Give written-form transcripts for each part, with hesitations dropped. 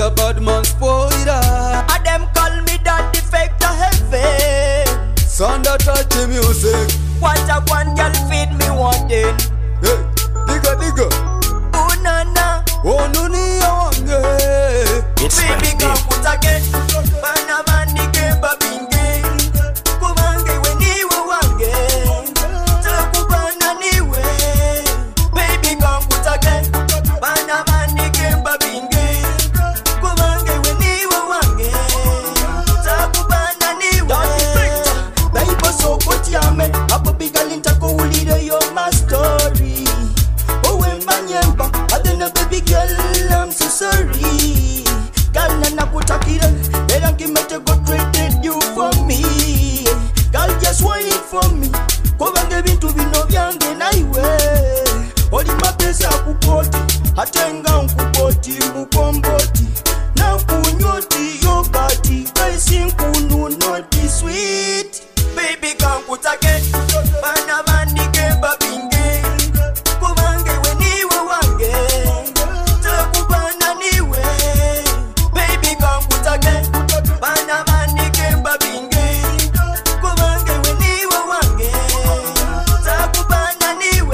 a bad man spoiler. And them call me that defect of heaven. Sanda touch music. What a one girl feed me wanting. Hey, digga digga. Oh nana. Oh nuni wange. Baby come put again. Bana bani kemba binge. Kumange we niwe wange. Takubana niwe. Baby come put again. Bana bani kemba binge. Kumange we niwe wange. Takubana niwe. Baby so put yame. Apo bigalinta ko ulide yo my story. Oh when banyemba. Adena baby girl I'm so sorry. Girl nana kutakira. Better give me to go treated you for me. Girl just wait for me. Kubange bintu bino byange naiwe. Oli mapesa kupoti. Hatenga nkupoti mukomboti. Na kunyoti yogati. Kaisi nkunu noti sweet. Baby come put again. Bana bani kemba binge. Kubange we niwe wange. Takubana niwe. Baby come put again. Bana bani kemba binge. Kubange we niwe wange. Takubana niwe.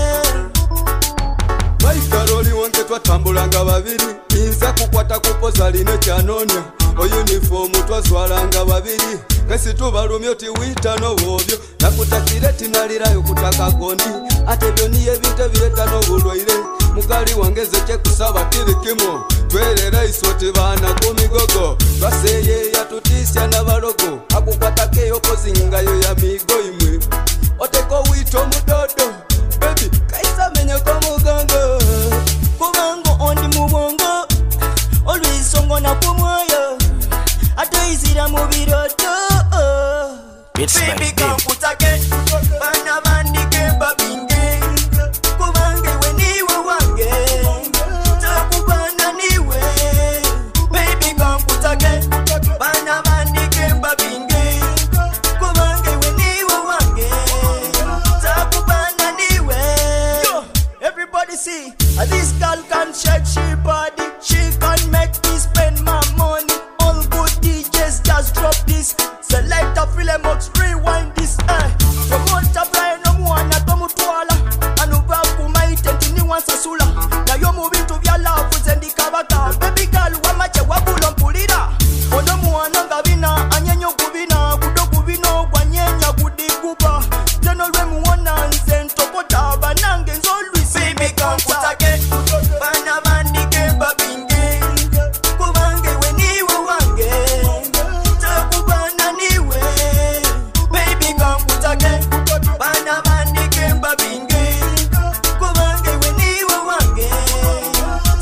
Maikaroli wange twatambulanga babiri. Inza kukwata kupoza line kyanonya. O uniform twazwalanga babiri. Kasi tubalumyo tiwita n'obwobyo. Nakutakire tinalirayo kutaka gondi. Ate byoniye binte bireta n'obulwaire. Mukali wange zeke kusaba kirikimo. Twerera isoti bana kumigogo. Baseye yatutisya n'abalogo. Akukwatake yokozingayo ya migo imwe. Oteko wito mudodo. Baby kaisa menye ko mugongo. Kubango ondi mubongo. Always songo na kumwoyo. Ate izira mubiroto. Baby come put again. Bana bani kemba binge. Kubange we niwe wange. Takubana niwe. Baby come put again. Bana bani kemba binge. Kubange we niwe wange. Takubana niwe. Yo, everybody see. This girl can shake she body. She can make me spend my money. All good DJs just drop this. Select a film box, rewind this. Promoter Brian Omwana Tomutwala. Anuba kumaite ntini wansasula. Na yo moving to vya love zendi kabaka. Baby girl wamache wabulo mpulira. Ono mwana ngabina anyenyo kubina. Kudo kubino kwa nyenya kudikuba. Teno lwe muona nzento kota banange nzolwi. Baby come put again. Bana bani kemba binge. Kubange we niwe wange. Takubana niwe. Baby come put again. Bana bani kemba binge. Kubange we niwe wange.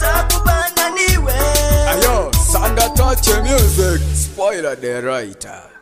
Takubana niwe. Ayo, Sanda touch music. Spoiler the writer.